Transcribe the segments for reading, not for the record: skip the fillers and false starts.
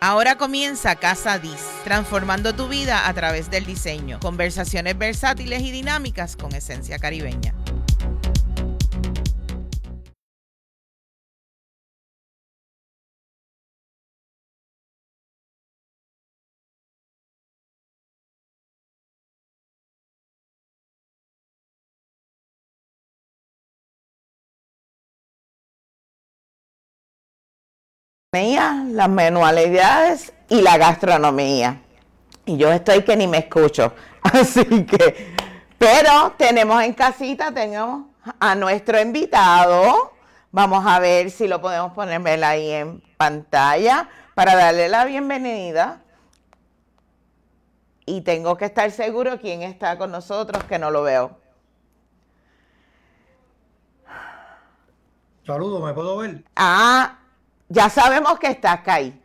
Ahora comienza Casa Dis, transformando tu vida a través del diseño. Conversaciones versátiles y dinámicas con esencia caribeña. Las manualidades y la gastronomía. Y yo estoy que ni me escucho. Así que, pero tenemos en casita, tenemos a nuestro invitado. Vamos a ver si lo podemos poner ahí en pantalla para darle la bienvenida. Y tengo que estar seguro quién está con nosotros, que no lo veo. Saludos, ¿me puedo ver? Ya sabemos que está ahí,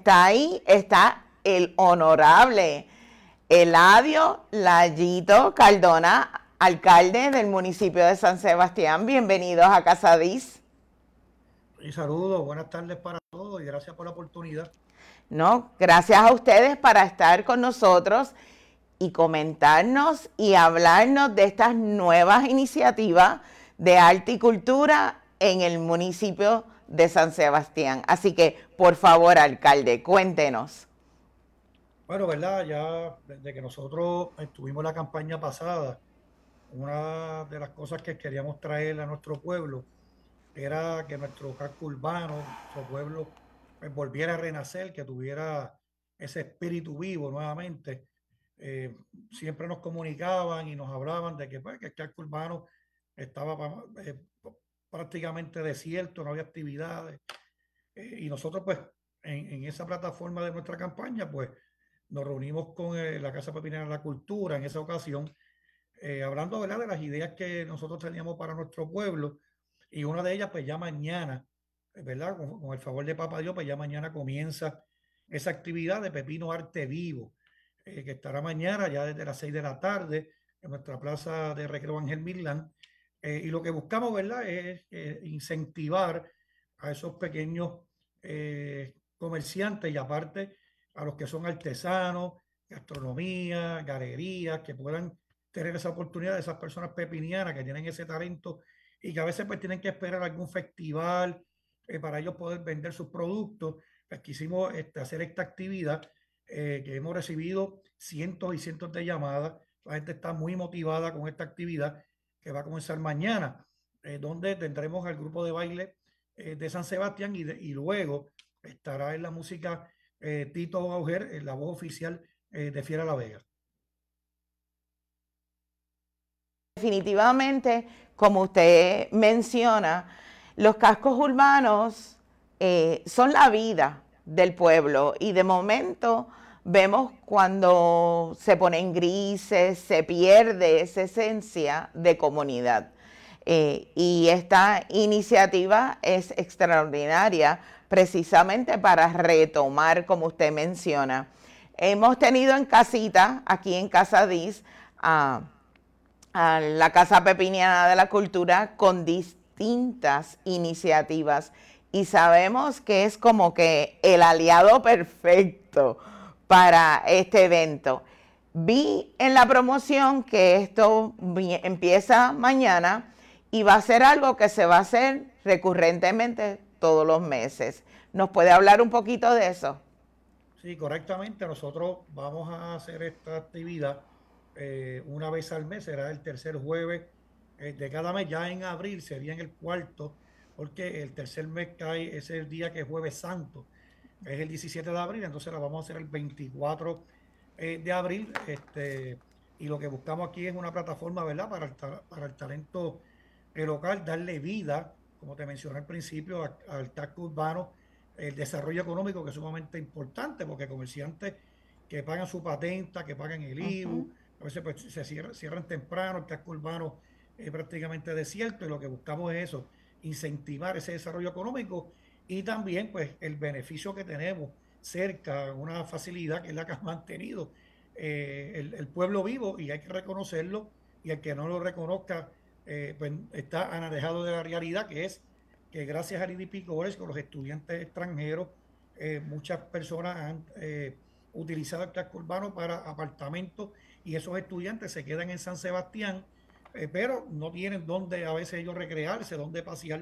está el honorable Eladio Layito Cardona, alcalde del municipio de San Sebastián. Bienvenidos a Casa Dis. Y saludos, buenas tardes para todos y gracias por la oportunidad. No, gracias a ustedes para estar con nosotros y comentarnos y hablarnos de estas nuevas iniciativas de arte y cultura en el municipio de San Sebastián. Así que, por favor, alcalde, cuéntenos. Bueno, ¿verdad? Ya desde que nosotros estuvimos la campaña pasada, una de las cosas que queríamos traer a nuestro pueblo era que nuestro casco urbano, nuestro pueblo, pues, volviera a renacer, que tuviera ese espíritu vivo nuevamente. Siempre nos comunicaban y nos hablaban de que, pues, que el casco urbano estaba prácticamente desierto, no había actividades. Y nosotros, pues, en esa plataforma de nuestra campaña, pues, nos reunimos con la Casa Pepinera de la Cultura en esa ocasión, hablando, ¿verdad?, de las ideas que nosotros teníamos para nuestro pueblo. Y una de ellas, pues ya mañana, ¿verdad? Con el favor de Papá Dios, pues ya mañana comienza esa actividad de Pepino Arte Vivo, que estará mañana ya desde las 6 de la tarde en nuestra plaza de Recreo Ángel Milán. Y lo que buscamos, ¿verdad?, es incentivar a esos pequeños comerciantes y aparte a los que son artesanos, gastronomía, galerías, que puedan tener esa oportunidad de esas personas pepinianas que tienen ese talento y que a veces pues tienen que esperar algún festival para ellos poder vender sus productos. Pues quisimos hacer esta actividad que hemos recibido cientos y cientos de llamadas. La gente está muy motivada con esta actividad que va a comenzar mañana, donde tendremos al grupo de baile de San Sebastián y luego estará en la música Tito Auger, la voz oficial de Fiera La Vega. Definitivamente, como usted menciona, los cascos urbanos son la vida del pueblo y de momento vemos cuando se ponen grises, se pierde esa esencia de comunidad. Y esta iniciativa es extraordinaria precisamente para retomar, como usted menciona. Hemos tenido en casita, aquí en Casa Dis, a la Casa Pepiniana de la Cultura con distintas iniciativas y sabemos que es como que el aliado perfecto para este evento. Vi en la promoción que esto empieza mañana y va a ser algo que se va a hacer recurrentemente todos los meses. ¿Nos puede hablar un poquito de eso? Sí, correctamente. Nosotros vamos a hacer esta actividad una vez al mes, será el tercer jueves de cada mes. Ya en abril sería en el cuarto, porque el tercer mes cae, es el día que es Jueves Santo, que es el 17 de abril, entonces la vamos a hacer el 24 de abril. Y lo que buscamos aquí es una plataforma, ¿verdad?, para el talento local, darle vida, como te mencioné al principio, al casco urbano, el desarrollo económico, que es sumamente importante, porque comerciantes que pagan su patenta, que pagan el IBU, a veces pues, se cierran temprano, el casco urbano es prácticamente desierto, y lo que buscamos es eso, incentivar ese desarrollo económico y también pues el beneficio que tenemos cerca, una facilidad que es la que ha mantenido el pueblo vivo, y hay que reconocerlo, y el que no lo reconozca pues está alejado de la realidad, que es que gracias al IDP College, con los estudiantes extranjeros, muchas personas han utilizado el casco urbano para apartamentos y esos estudiantes se quedan en San Sebastián, pero no tienen dónde a veces ellos recrearse, dónde pasear.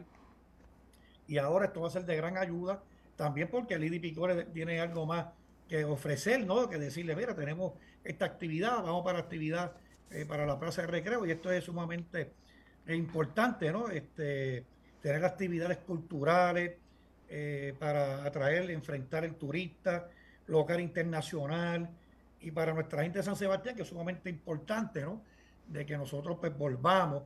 Y ahora esto va a ser de gran ayuda, también porque el IDI Picores tiene algo más que ofrecer, ¿no? Que decirle, mira, tenemos esta actividad, vamos para actividad para la plaza de recreo, y esto es sumamente importante, ¿no? Tener actividades culturales para atraer, enfrentar el turista, local, internacional, y para nuestra gente de San Sebastián, que es sumamente importante, ¿no? De que nosotros pues volvamos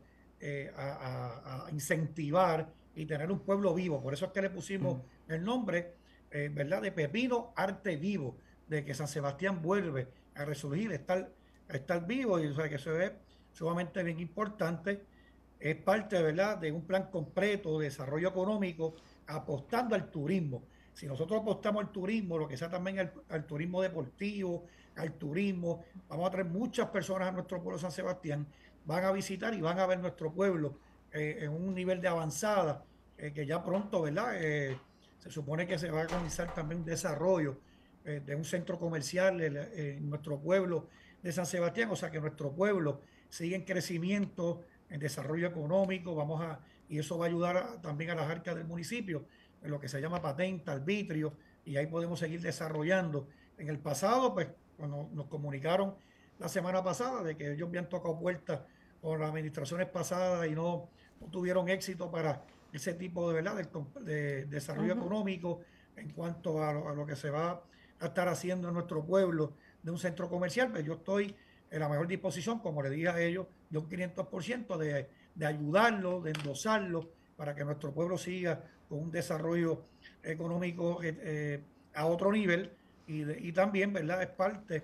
a incentivar y tener un pueblo vivo. Por eso es que le pusimos el nombre, ¿verdad? De Pepino Arte Vivo, de que San Sebastián vuelve a resurgir, a estar vivo, y o sea, que eso es sumamente bien importante. Es parte, ¿verdad?, de un plan completo de desarrollo económico apostando al turismo. Si nosotros apostamos al turismo, lo que sea también al turismo deportivo, al turismo, vamos a traer muchas personas a nuestro pueblo de San Sebastián, van a visitar y van a ver nuestro pueblo en un nivel de avanzada, que ya pronto, ¿verdad? Se supone que se va a comenzar también un desarrollo de un centro comercial en nuestro pueblo de San Sebastián, o sea que nuestro pueblo sigue en crecimiento, en desarrollo económico, y eso va a ayudar también a las arcas del municipio, en lo que se llama patenta, arbitrio, y ahí podemos seguir desarrollando. En el pasado, pues, cuando nos comunicaron la semana pasada de que ellos habían tocado puertas con las administraciones pasadas y no tuvieron éxito para ese tipo de, ¿verdad?, de desarrollo económico en cuanto a lo que se va a estar haciendo en nuestro pueblo de un centro comercial, pues yo estoy en la mejor disposición, como le dije a ellos, de un 500% de ayudarlo, de endosarlo, para que nuestro pueblo siga con un desarrollo económico a otro nivel, y también, ¿verdad?, es parte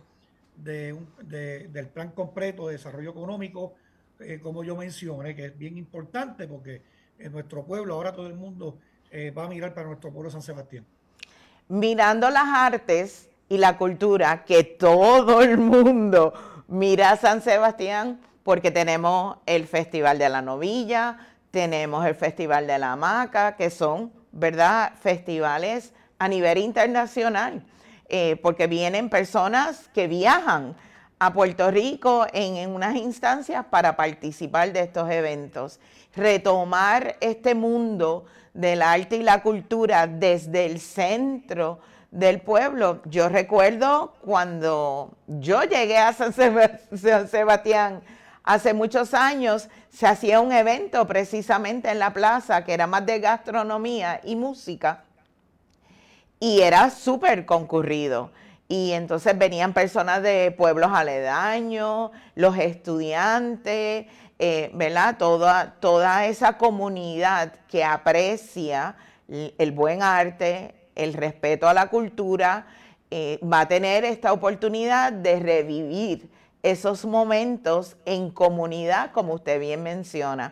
del plan completo de desarrollo económico, como yo mencioné, que es bien importante porque en nuestro pueblo ahora todo el mundo va a mirar para nuestro pueblo San Sebastián. Mirando las artes y la cultura, que todo el mundo mira a San Sebastián, porque tenemos el Festival de la Novilla, tenemos el Festival de la Hamaca, que son, ¿verdad?, festivales a nivel internacional, porque vienen personas que viajan a Puerto Rico en unas instancias para participar de estos eventos. Retomar este mundo del arte y la cultura desde el centro del pueblo. Yo recuerdo cuando yo llegué a San Sebastián hace muchos años, se hacía un evento precisamente en la plaza que era más de gastronomía y música, y era súper concurrido. Y entonces venían personas de pueblos aledaños, los estudiantes, ¿verdad? Toda esa comunidad que aprecia el buen arte, el respeto a la cultura, va a tener esta oportunidad de revivir esos momentos en comunidad, como usted bien menciona.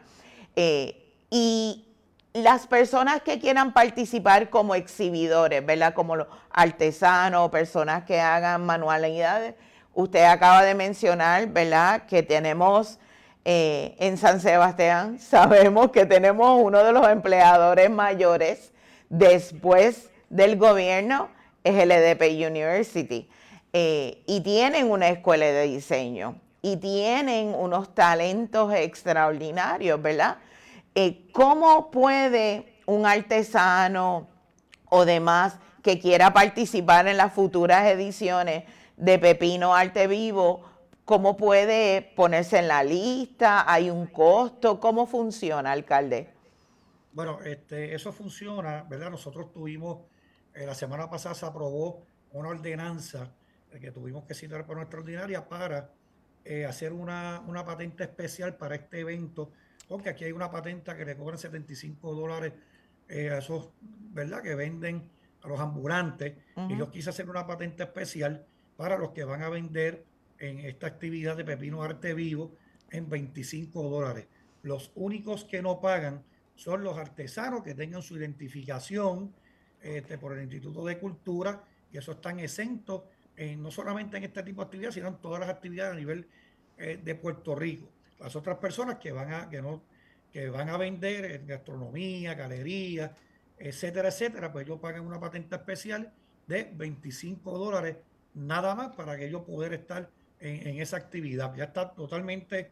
Y las personas que quieran participar como exhibidores, ¿verdad? Como los artesanos, personas que hagan manualidades. Usted acaba de mencionar, ¿verdad?, que tenemos en San Sebastián, sabemos que tenemos uno de los empleadores mayores después del gobierno, es el EDP University. Y tienen una escuela de diseño y tienen unos talentos extraordinarios, ¿verdad? ¿Cómo puede un artesano o demás que quiera participar en las futuras ediciones de Pepino Arte Vivo, cómo puede ponerse en la lista? ¿Hay un costo? ¿Cómo funciona, alcalde? Bueno, eso funciona, ¿verdad? Nosotros tuvimos, la semana pasada se aprobó una ordenanza que tuvimos que citar por nuestra ordinaria para hacer una patente especial para este evento, porque aquí hay una patenta que le cobran $75 a esos, ¿verdad?, que venden a los ambulantes, y yo quise hacer una patente especial para los que van a vender en esta actividad de Pepino Arte Vivo en $25. Los únicos que no pagan son los artesanos que tengan su identificación por el Instituto de Cultura, y eso están exentos no solamente en este tipo de actividades, sino en todas las actividades a nivel de Puerto Rico. Las otras personas que van a vender en gastronomía, galería, etcétera, etcétera, pues ellos pagan una patente especial de $25 nada más para que ellos poder estar en esa actividad. Ya está totalmente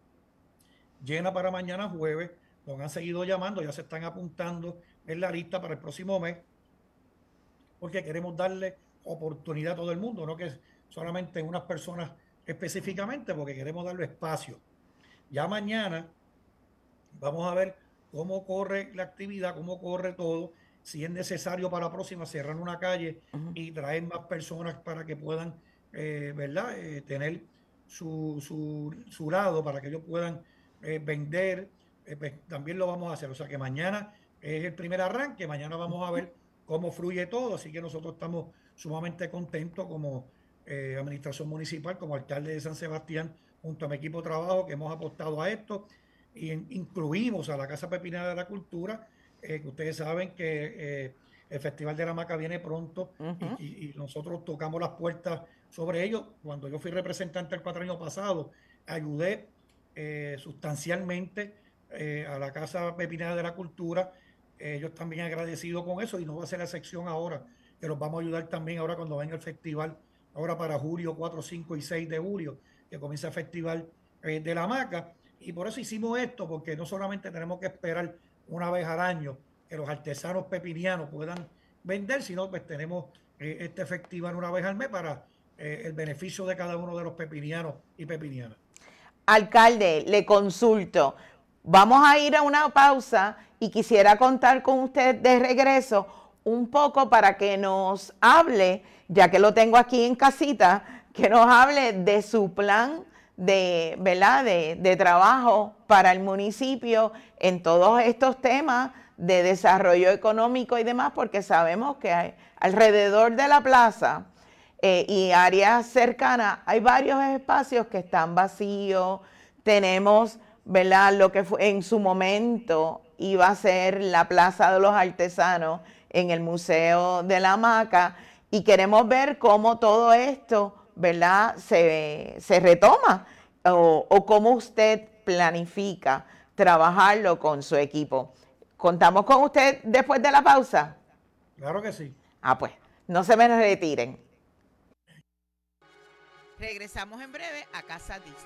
llena para mañana jueves. Nos han seguido llamando, ya se están apuntando en la lista para el próximo mes, porque queremos darle oportunidad a todo el mundo, no que solamente unas personas específicamente, porque queremos darle espacio. Ya mañana vamos a ver cómo corre la actividad, cómo corre todo, si es necesario para la próxima cerrar una calle y traer más personas para que puedan, ¿verdad? Tener su lado, para que ellos puedan vender, pues, también lo vamos a hacer. O sea que mañana es el primer arranque, mañana vamos a ver cómo fluye todo, así que nosotros estamos sumamente contentos como administración municipal, como alcalde de San Sebastián, junto a mi equipo de trabajo que hemos apostado a esto. Y incluimos a la Casa Pepinera de la Cultura, que ustedes saben que el Festival de la Hamaca viene pronto y nosotros tocamos las puertas sobre ello. Cuando yo fui representante el 4 años pasado, ayudé sustancialmente a la Casa Pepinera de la Cultura. Ellos también agradecidos con eso, y no va a ser la excepción ahora, que los vamos a ayudar también ahora cuando venga el festival, ahora para julio 4, 5 y 6 de julio, que comienza el Festival de la Hamaca. Y por eso hicimos esto, porque no solamente tenemos que esperar una vez al año que los artesanos pepinianos puedan vender, sino pues tenemos este festival una vez al mes para el beneficio de cada uno de los pepinianos y pepinianas. Alcalde, le consulto. Vamos a ir a una pausa y quisiera contar con usted de regreso un poco para que nos hable, ya que lo tengo aquí en casita, que nos hable de su plan ¿verdad? de trabajo para el municipio en todos estos temas de desarrollo económico y demás, porque sabemos que hay, alrededor de la plaza y áreas cercanas hay varios espacios que están vacíos. Tenemos, ¿verdad?, lo que fue en su momento iba a ser la Plaza de los Artesanos en el Museo de la Hamaca, y queremos ver cómo todo esto, ¿verdad?, se retoma o cómo usted planifica trabajarlo con su equipo. ¿Contamos con usted después de la pausa? Claro que sí. Pues, no se me retiren. Regresamos en breve a Casa Diz.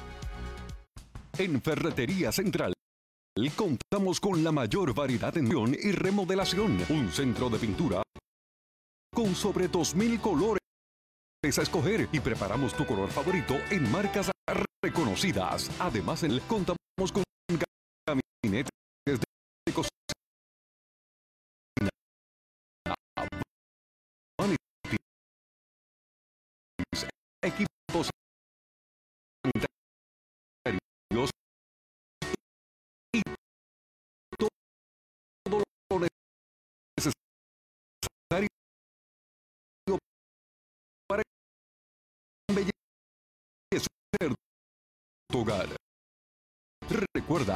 En Ferretería Central contamos con la mayor variedad en y remodelación. Un centro de pintura con sobre 2,000 colores a escoger, y preparamos tu color favorito en marcas reconocidas. Además, contamos con gabinetes de cocina, equipos sanitarios y todo lo necesario para embellecer tu hogar. Recuerda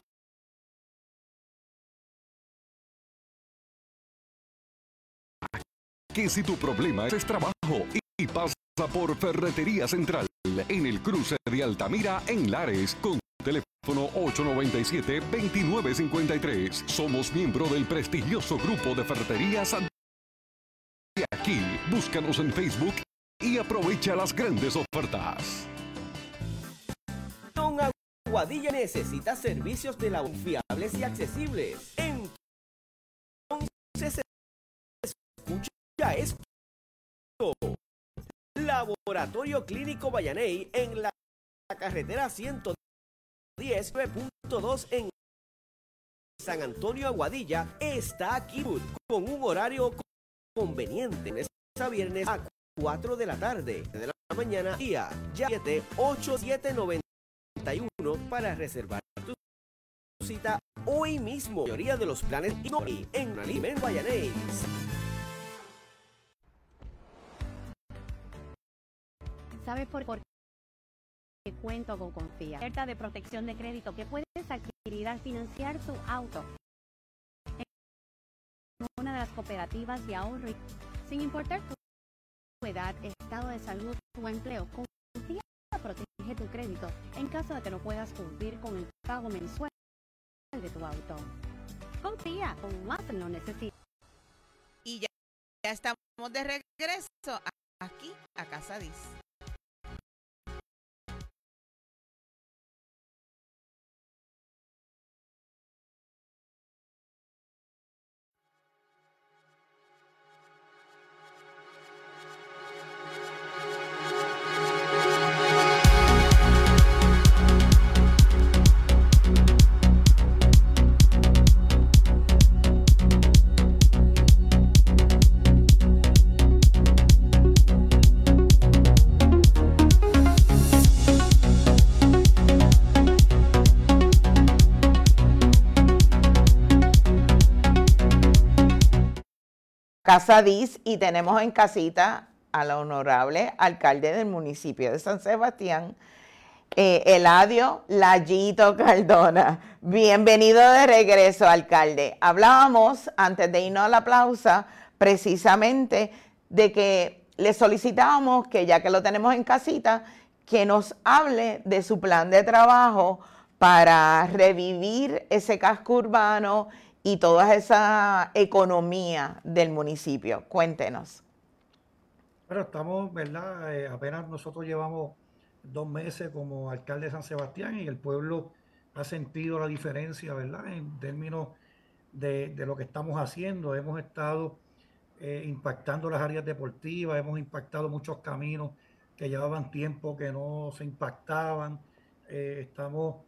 que si tu problema es trabajo y pasa por Ferretería Central en el cruce de Altamira en Lares, con teléfono 897-2953. Somos miembro del prestigioso grupo de ferreterías de aquí. Búscanos en Facebook y aprovecha las grandes ofertas. Don Aguadilla necesita servicios de la fiables y accesibles. Entonces, escucha esto. Laboratorio Clínico Vallaney en la carretera 110.2 en San Antonio, Aguadilla, está aquí con un horario conveniente, de a viernes a 4 de la tarde, de la mañana, día 8791 para reservar tu cita hoy mismo. La mayoría de los planes y en Alimen Vallaney. ¿Sabes por qué cuento con Confía? Oferta de protección de crédito que puedes adquirir al financiar tu auto en una de las cooperativas de ahorro. Sin importar tu edad, estado de salud o empleo, Confía protege tu crédito en caso de que no puedas cumplir con el pago mensual de tu auto. Confía, con más lo necesitas. Y ya Ya estamos de regreso aquí a Casa Diz. Casa Diz, y tenemos en casita al honorable alcalde del municipio de San Sebastián, Eladio Layito Cardona. Bienvenido de regreso, alcalde. Hablábamos, antes de irnos a la pausa, precisamente de que le solicitábamos que, ya que lo tenemos en casita, que nos hable de su plan de trabajo para revivir ese casco urbano y toda esa economía del municipio. Cuéntenos. Bueno, estamos, ¿verdad? Apenas nosotros llevamos 2 meses como alcalde de San Sebastián y el pueblo ha sentido la diferencia, ¿verdad? En términos de lo que estamos haciendo. Hemos estado impactando las áreas deportivas, hemos impactado muchos caminos que llevaban tiempo que no se impactaban. Estamos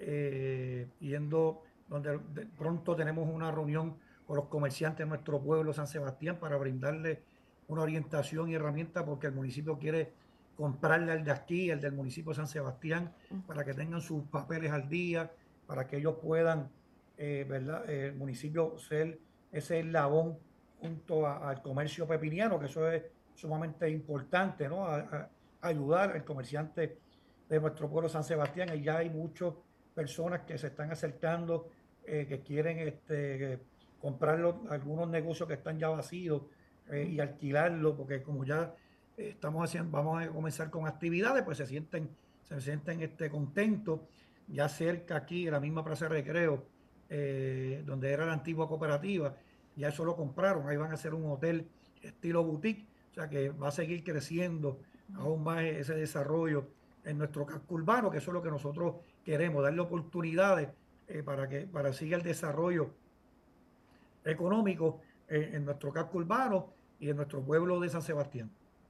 yendo donde de pronto tenemos una reunión con los comerciantes de nuestro pueblo, San Sebastián, para brindarle una orientación y herramienta, porque el municipio quiere comprarle al de aquí, el del municipio de San Sebastián, para que tengan sus papeles al día, para que ellos puedan, ¿verdad? El municipio ser ese eslabón junto al comercio pepiniano, que eso es sumamente importante, ¿no? A ayudar al comerciante de nuestro pueblo San Sebastián. Y ya hay muchas personas que se están acercando, que quieren comprar algunos negocios que están ya vacíos y alquilarlo, porque como ya estamos haciendo, vamos a comenzar con actividades, pues se sienten contentos. Ya cerca aquí, en la misma Plaza de Recreo, donde era la antigua cooperativa, ya eso lo compraron, ahí van a hacer un hotel estilo boutique, o sea que va a seguir creciendo aún más ese desarrollo en nuestro casco urbano, que eso es lo que nosotros queremos, darle oportunidades para siga el desarrollo económico en nuestro casco urbano y en nuestro pueblo de San Sebastián.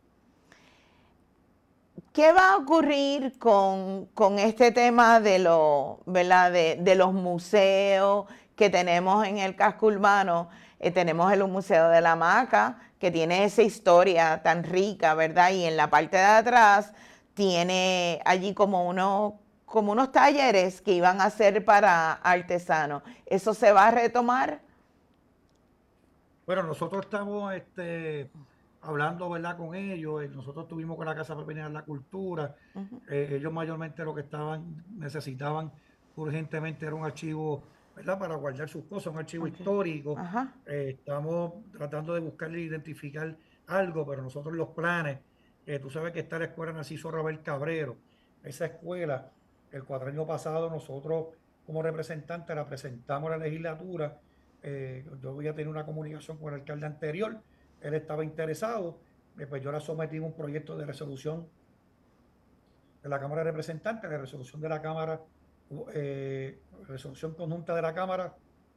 ¿Qué va a ocurrir con este tema ¿verdad? de los museos que tenemos en el casco urbano? Tenemos el Museo de la Hamaca, que tiene esa historia tan rica, ¿verdad? Y en la parte de atrás tiene allí como unos talleres que iban a ser para artesanos. ¿Eso se va a retomar? Bueno, nosotros estamos hablando, ¿verdad?, con ellos. Nosotros estuvimos con la Casa Pepinera de la Cultura. Ellos mayormente lo que necesitaban urgentemente era un archivo, ¿verdad?, para guardar sus cosas, un archivo histórico. Estamos tratando de buscarle, identificar algo, pero nosotros los planes, tú sabes que está la escuela Narciso Rabel Cabrero. Esa escuela, el cuatrienio pasado, nosotros como representantes la presentamos a la legislatura. Yo voy a tener una comunicación con el alcalde anterior, él estaba interesado, pues yo la sometí un proyecto de resolución de la Cámara de Representantes, la resolución de la Cámara, resolución conjunta de la Cámara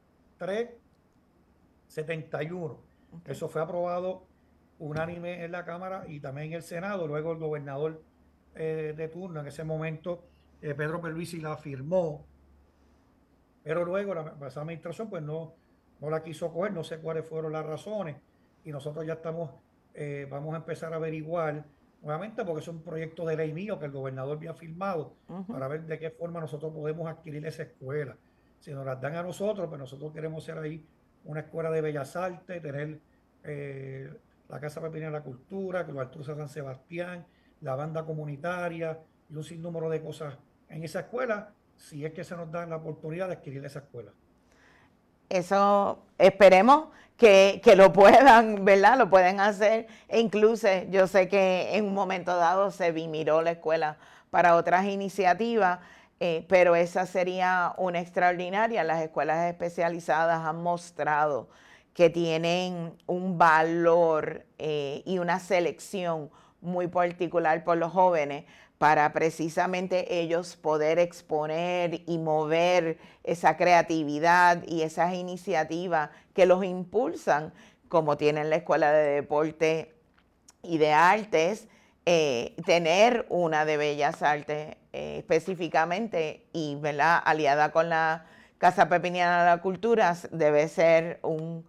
371. Eso fue aprobado unánime en la Cámara y también en el Senado. Luego el gobernador de turno en ese momento, Pedro Pierluisi, la firmó, pero luego la pasada administración pues no la quiso coger, no sé cuáles fueron las razones, y nosotros ya vamos a empezar a averiguar nuevamente, porque es un proyecto de ley mío que el gobernador había firmado, para ver de qué forma nosotros podemos adquirir esa escuela. Si nos las dan a nosotros, pues nosotros queremos ser ahí una escuela de bellas artes, tener la Casa Pepinera de la Cultura, que lo Artruza San Sebastián, la banda comunitaria y un sinnúmero de cosas en esa escuela, si es que se nos da la oportunidad de adquirir esa escuela. Eso esperemos que lo puedan, ¿verdad? Lo pueden hacer. E incluso yo sé que en un momento dado se miró la escuela para otras iniciativas, pero esa sería una extraordinaria. Las escuelas especializadas han mostrado que tienen un valor y una selección muy particular por los jóvenes para precisamente ellos poder exponer y mover esa creatividad y esas iniciativas que los impulsan, como tienen la Escuela de Deporte y de Artes, tener una de Bellas Artes específicamente y, ¿verdad?, aliada con la Casa Pepiniana de la Cultura, debe ser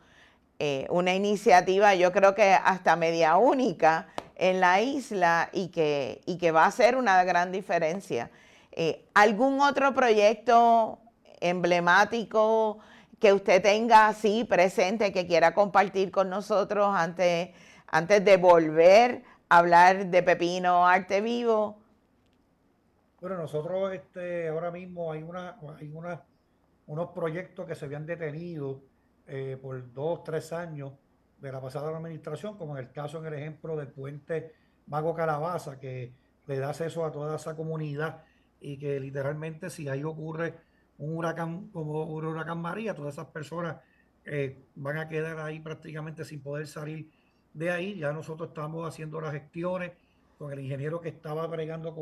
una iniciativa, yo creo que hasta media única en la isla y que va a hacer una gran diferencia. ¿Algún otro proyecto emblemático que usted tenga así presente que quiera compartir con nosotros antes de volver a hablar de Pepino Arte Vivo? Bueno, nosotros ahora mismo hay unos proyectos que se habían detenido por 2, 3 años de la pasada administración, como en el caso, en el ejemplo del puente Mago Calabaza, que le da acceso a toda esa comunidad y que literalmente si ahí ocurre un huracán como un huracán María, todas esas personas van a quedar ahí prácticamente sin poder salir de ahí. Ya nosotros estamos haciendo las gestiones con el ingeniero que estaba bregando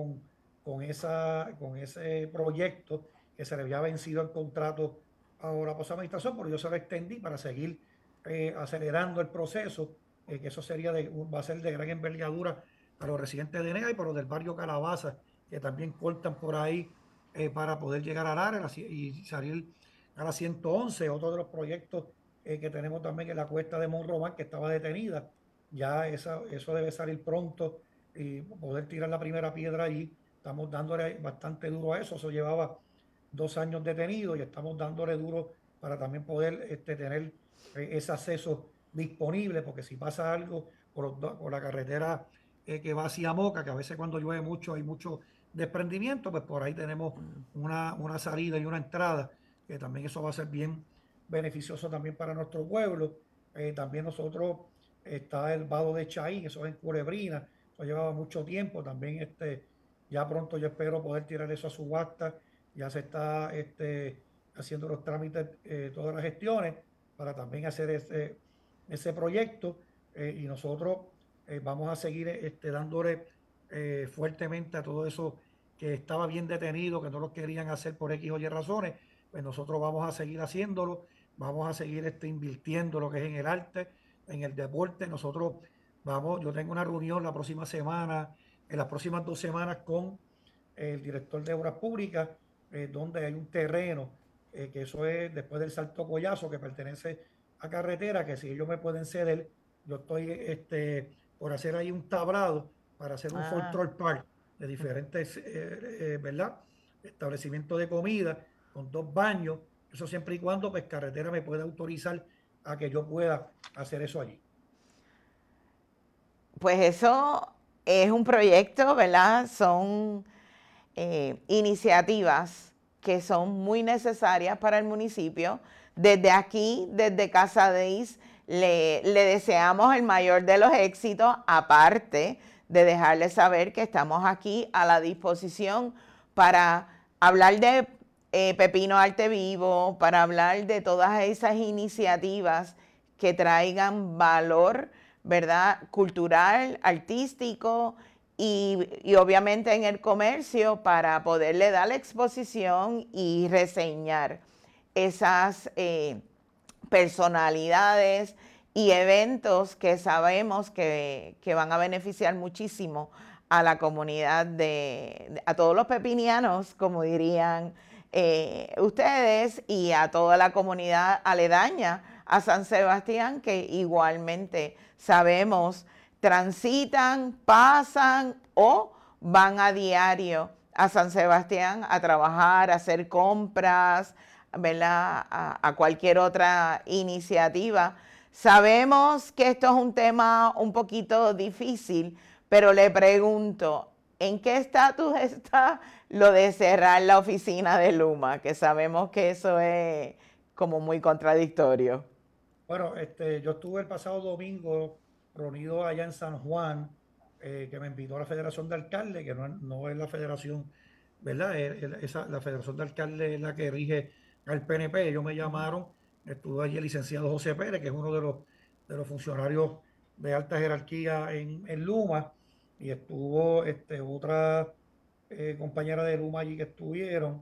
con ese proyecto, que se le había vencido el contrato a la pasada administración, pero yo se lo extendí para seguir acelerando el proceso, que eso va a ser de gran envergadura a los residentes de Nega y por los del barrio Calabaza, que también cortan por ahí para poder llegar al área y salir a la 111, otro de los proyectos que tenemos también en la cuesta de Monrobán, que estaba detenida. Ya eso debe salir pronto y poder tirar la primera piedra allí. Estamos dándole bastante duro a eso. Eso llevaba 2 años detenido y estamos dándole duro para también poder tener ese acceso disponible, porque si pasa algo por la carretera que va hacia Moca, que a veces cuando llueve mucho hay mucho desprendimiento, pues por ahí tenemos una salida y una entrada, que también eso va a ser bien beneficioso también para nuestro pueblo. También nosotros está el vado de Chaín, eso es en Culebrina, eso llevaba mucho tiempo, también ya pronto yo espero poder tirar eso a subasta, ya se está haciendo los trámites, todas las gestiones para también hacer ese proyecto y nosotros vamos a seguir dándole fuertemente a todo eso que estaba bien detenido, que no lo querían hacer por X o Y razones, pues nosotros vamos a seguir haciéndolo, vamos a seguir invirtiendo lo que es en el arte, en el deporte. Nosotros yo tengo una reunión la próxima semana, en las próximas 2 semanas con el director de Obras Públicas, donde hay un terreno, que eso es después del Salto Collazo, que pertenece a carretera, que si ellos me pueden ceder, yo estoy por hacer ahí un tablado para hacer un control park de diferentes ¿verdad?, establecimientos de comida con 2 baños, eso siempre y cuando pues carretera me pueda autorizar a que yo pueda hacer eso allí. Pues eso es un proyecto, ¿verdad? Son iniciativas que son muy necesarias para el municipio. Desde aquí, desde Casa Deis, le deseamos el mayor de los éxitos, aparte de dejarles saber que estamos aquí a la disposición para hablar de Pepino Arte Vivo, para hablar de todas esas iniciativas que traigan valor, ¿verdad?, cultural, artístico y obviamente en el comercio, para poderle dar la exposición y reseñar esas personalidades y eventos que sabemos que van a beneficiar muchísimo a la comunidad a todos los pepinianos, como dirían ustedes, y a toda la comunidad aledaña a San Sebastián, que igualmente sabemos transitan, pasan o van a diario a San Sebastián a trabajar, a hacer compras, ¿verdad?, a cualquier otra iniciativa. Sabemos que esto es un tema un poquito difícil, pero le pregunto, ¿en qué estatus está lo de cerrar la oficina de Luma? Que sabemos que eso es como muy contradictorio. Bueno, yo estuve el pasado domingo reunido allá en San Juan, que me invitó a la Federación de Alcaldes, que no es la federación, ¿verdad? La Federación de Alcaldes es la que rige al PNP. Ellos me llamaron estuvo allí el licenciado José Pérez, que es uno de los funcionarios de alta jerarquía en Luma, y estuvo otra compañera de Luma allí que estuvieron.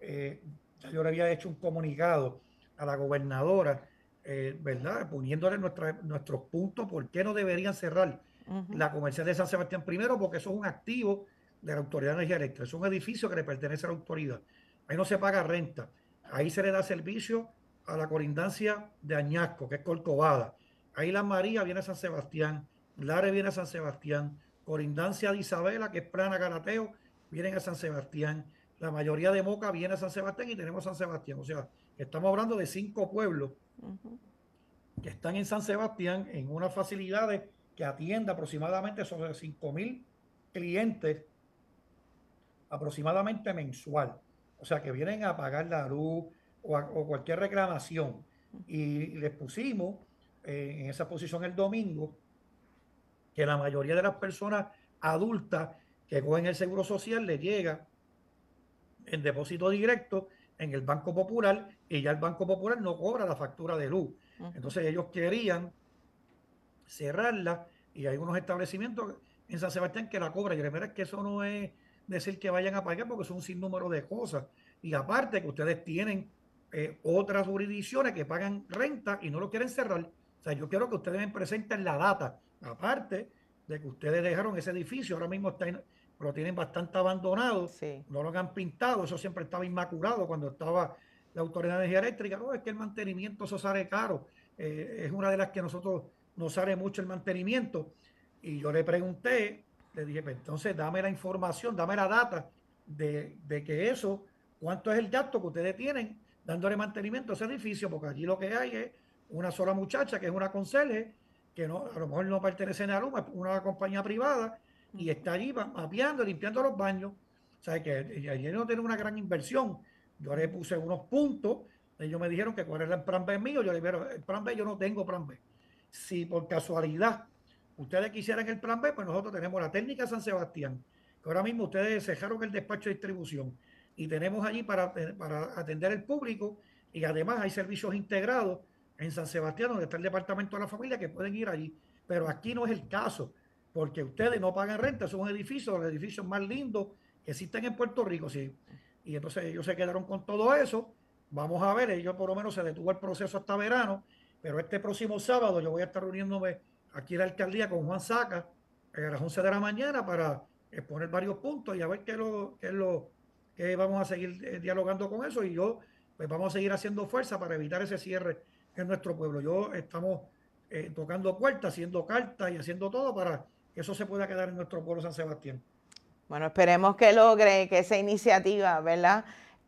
Yo le había hecho un comunicado a la gobernadora, ¿verdad? Poniéndole nuestros puntos, por qué no deberían cerrar la comercial de San Sebastián. Primero, porque eso es un activo de la Autoridad de Energía Eléctrica, es un edificio que le pertenece a la autoridad. Ahí no se paga renta, ahí se le da servicio a la colindancia de Añasco, que es Corcovada. Ahí la María viene a San Sebastián, Lares viene a San Sebastián, colindancia de Isabela, que es Plana Garateo, vienen a San Sebastián. La mayoría de Moca viene a San Sebastián y tenemos San Sebastián. O sea, estamos hablando de 5 pueblos que están en San Sebastián en unas facilidades que atiende aproximadamente sobre 5,000 clientes aproximadamente mensual. O sea, que vienen a pagar la luz o cualquier reclamación. Y les pusimos en esa posición el domingo que la mayoría de las personas adultas que cogen el seguro social le llega en depósito directo en el Banco Popular y ya el Banco Popular no cobra la factura de luz. Entonces ellos querían cerrarla y hay unos establecimientos en San Sebastián que la cobran. Y la verdad es que eso no es decir que vayan a pagar porque son un sinnúmero de cosas. Y aparte que ustedes tienen otras jurisdicciones que pagan renta y no lo quieren cerrar. O sea, yo quiero que ustedes me presenten la data. Aparte de que ustedes dejaron ese edificio, ahora mismo lo tienen bastante abandonado, no lo han pintado, eso siempre estaba inmaculado cuando estaba la Autoridad de Energía Eléctrica. No, es que el mantenimiento eso sale caro. Es una de las que nosotros nos sale mucho el mantenimiento. Y yo le pregunté, le dije, pues entonces dame la información, dame la data de que eso, cuánto es el gasto que ustedes tienen dándole mantenimiento a ese edificio, porque allí lo que hay es una sola muchacha que es una conserje, que no, a lo mejor no pertenece a Luma, es una compañía privada, y está allí mapeando, limpiando los baños. O sea, que allí no tiene una gran inversión. Yo le puse unos puntos, ellos me dijeron que cuál era el plan B mío, yo le dije, el plan B, yo no tengo plan B. Si por casualidad ustedes quisieran el plan B, pues nosotros tenemos la técnica San Sebastián, que ahora mismo ustedes dejaron el despacho de distribución y tenemos allí para atender el público, y además hay servicios integrados en San Sebastián donde está el departamento de la familia que pueden ir allí, pero aquí no es el caso porque ustedes no pagan renta, son los edificios más lindos que existen en Puerto Rico, sí. Y entonces ellos se quedaron con todo eso. Vamos a ver, ellos por lo menos se detuvo el proceso hasta verano, pero este próximo sábado yo voy a estar reuniéndome aquí en la alcaldía con Juan Saca a las 11 de la mañana para exponer varios puntos y a ver qué vamos a seguir dialogando con eso, y yo pues vamos a seguir haciendo fuerza para evitar ese cierre en nuestro pueblo. Estamos tocando puertas, haciendo cartas y haciendo todo para que eso se pueda quedar en nuestro pueblo San Sebastián. Bueno, esperemos que logre que esa iniciativa, ¿verdad?,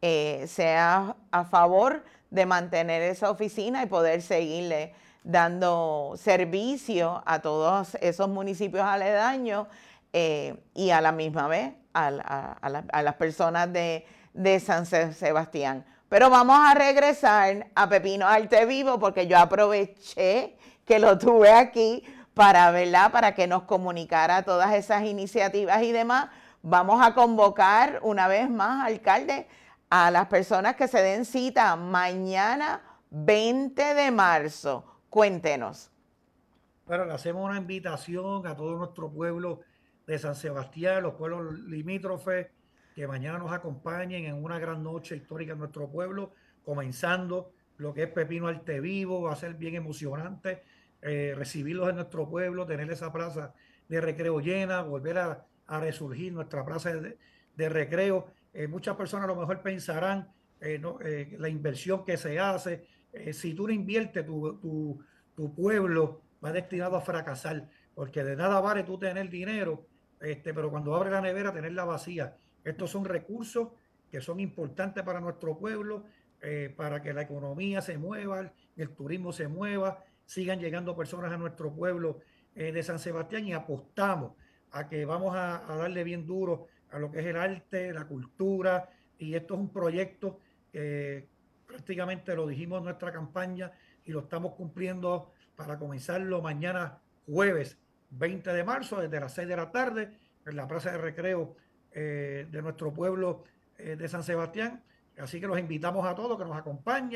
sea a favor de mantener esa oficina y poder seguirle dando servicio a todos esos municipios aledaños y a la misma vez a las personas de San Sebastián. Pero vamos a regresar a Pepino Artevivo porque yo aproveché que lo tuve aquí para, ¿verdad?, para que nos comunicara todas esas iniciativas y demás. Vamos a convocar una vez más, alcalde, a las personas que se den cita mañana 20 de marzo. Cuéntenos. Bueno, le hacemos una invitación a todo nuestro pueblo de San Sebastián, los pueblos limítrofes, que mañana nos acompañen en una gran noche histórica en nuestro pueblo, comenzando lo que es Pepino Artevivo. Va a ser bien emocionante recibirlos en nuestro pueblo, tener esa plaza de recreo llena, volver a resurgir nuestra plaza de recreo. Muchas personas a lo mejor pensarán la inversión que se hace. Si tú no inviertes, tu pueblo va destinado a fracasar, porque de nada vale tú tener dinero, pero cuando abre la nevera tenerla vacía. Estos son recursos que son importantes para nuestro pueblo, para que la economía se mueva, el turismo se mueva, sigan llegando personas a nuestro pueblo de San Sebastián, y apostamos a que vamos a darle bien duro a lo que es el arte, la cultura, y esto es un proyecto que prácticamente lo dijimos en nuestra campaña y lo estamos cumpliendo para comenzarlo mañana jueves 20 de marzo desde las 6 de la tarde en la plaza de recreo de nuestro pueblo de San Sebastián. Así que los invitamos a todos que nos acompañen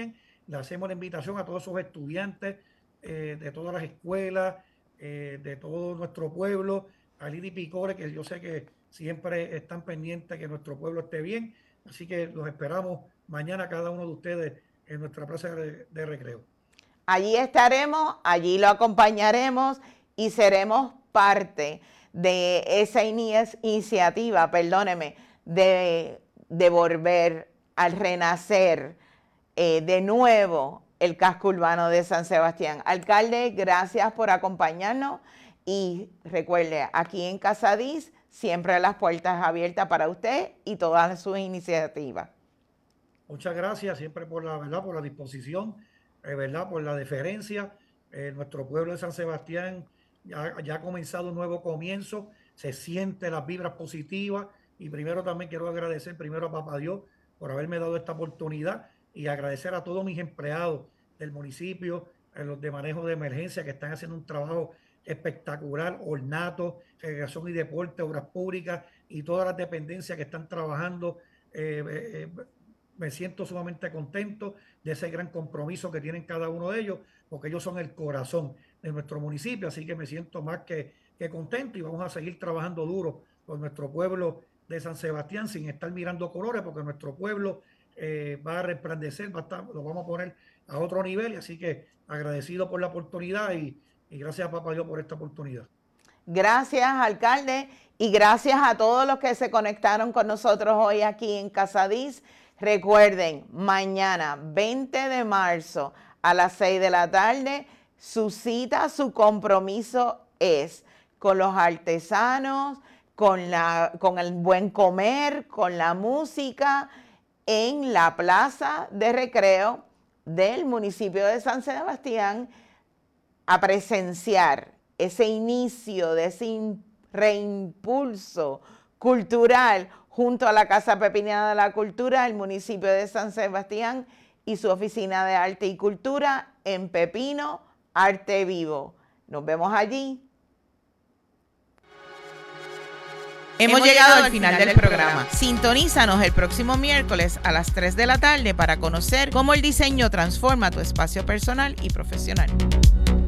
le hacemos la invitación a todos esos estudiantes de todas las escuelas, de todo nuestro pueblo, a Lidy Picores, que yo sé que siempre están pendientes que nuestro pueblo esté bien. Así que los esperamos mañana cada uno de ustedes en nuestra plaza de recreo. Allí estaremos, allí lo acompañaremos y seremos parte de esa iniciativa, de volver al renacer de nuevo el casco urbano de San Sebastián. Alcalde, gracias por acompañarnos y recuerde, aquí en Casadís siempre las puertas abiertas para usted y todas sus iniciativas. Muchas gracias siempre por la verdad, por la disposición, verdad, por la deferencia. Nuestro pueblo de San Sebastián ya ha comenzado un nuevo comienzo, se siente las vibras positivas y primero también quiero agradecer primero a Papá Dios por haberme dado esta oportunidad y agradecer a todos mis empleados del municipio, los de manejo de emergencia que están haciendo un trabajo espectacular, ornato, recreación y deporte, obras públicas y todas las dependencias que están trabajando. Me siento sumamente contento de ese gran compromiso que tienen cada uno de ellos, porque ellos son el corazón de nuestro municipio, así que me siento más que contento y vamos a seguir trabajando duro por nuestro pueblo de San Sebastián sin estar mirando colores, porque nuestro pueblo va a resplandecer, lo vamos a poner a otro nivel, y así que agradecido por la oportunidad y gracias a Papá Dios por esta oportunidad. Gracias, alcalde, y gracias a todos los que se conectaron con nosotros hoy aquí en Casadís. Recuerden, mañana 20 de marzo a las 6 de la tarde, su cita, su compromiso es con los artesanos, con el buen comer, con la música, en la plaza de recreo del municipio de San Sebastián, a presenciar ese inicio de ese reimpulso cultural junto a la Casa Pepiniana de la Cultura, el municipio de San Sebastián y su Oficina de Arte y Cultura en Pepino, Arte Vivo. Nos vemos allí. Hemos llegado al final del programa. Sintonízanos el próximo miércoles a las 3 de la tarde para conocer cómo el diseño transforma tu espacio personal y profesional.